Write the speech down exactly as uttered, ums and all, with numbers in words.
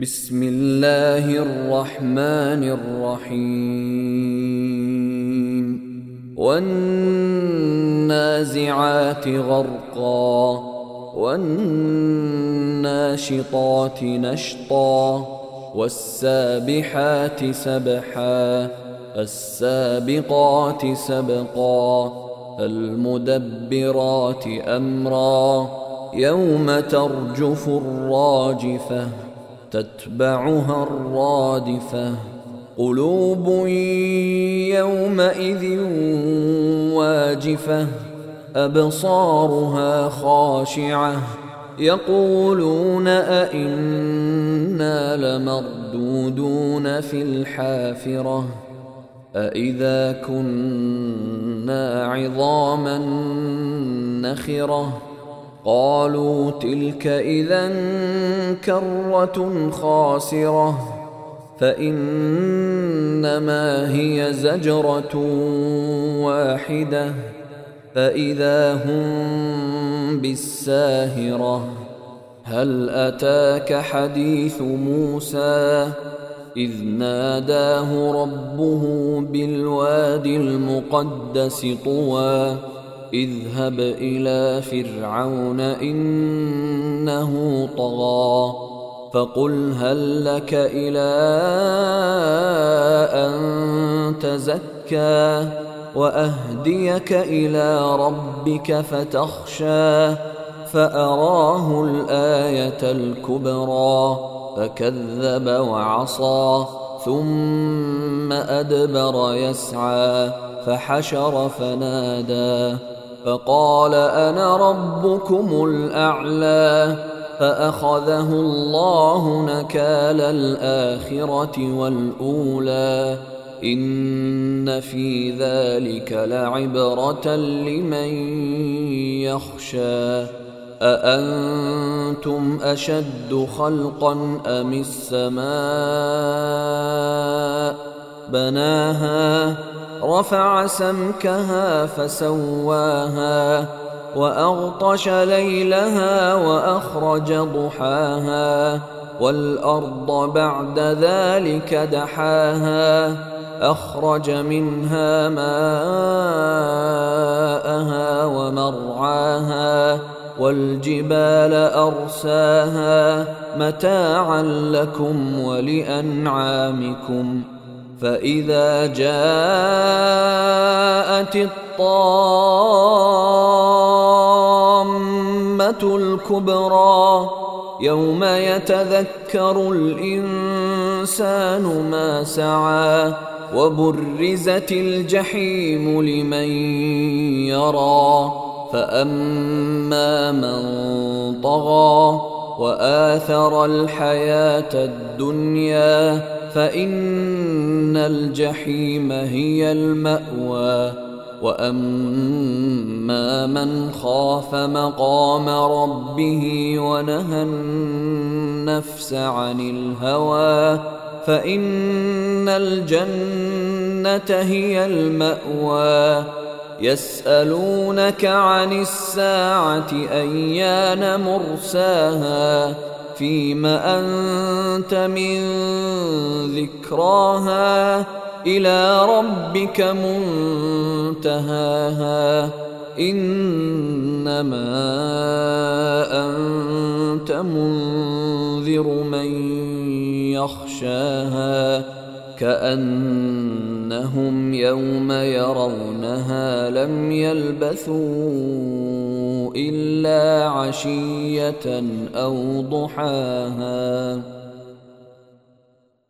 بسم الله الرحمن الرحيم والنازعات غرقا والناشطات نشطا والسابحات سبحا السابقات سبقا المدبرات أمرا يوم ترجف الراجفة تتبعها الرادفة قلوب يومئذ واجفة أبصارها خاشعة يقولون أئنا لمردودون في الحافرة أئذا كنا عظاما نخرة قالوا تلك إذا كرة خاسرة فإنما هي زجرة واحدة فإذا هم بالساهرة هل أتاك حديث موسى إذ ناداه ربه بالوادي المقدس طوى اذهب إلى فرعون إنه طغى فقل هل لك إلى أن تزكى وأهديك إلى ربك فتخشى فأراه الآية الكبرى فكذب وعصى ثم أدبر يسعى فحشر فنادى فقال أنا ربكم الأعلى فأخذه الله نكال الآخرة والأولى إن في ذلك لعبرة لمن يخشى أأنتم أشد خلقا أم السماء بناها رفع سمكها فسواها وأغطش ليلها وأخرج ضحاها والأرض بعد ذلك دحاها أخرج منها ماءها ومرعاها والجبال أرساها متاعا لكم ولأنعامكم فإذا جاءت الطامة الكبرى يوم يتذكر الإنسان ما سعى وبرزت الجحيم لمن يرى فأما من طغى وآثر الحياة الدنيا فإن الجحيم هي المأوى وأما من خاف مقام ربه ونهى النفس عن الهوى فإن الجنة هي المأوى يسألونك عن الساعة أيان مرساها فيم أنت من ذكراها إلى ربك منتهاها إنما أنت منذر من يخشاها كأنهم يوم يرونها لم يلبثوا إلا عشية أو ضحاها.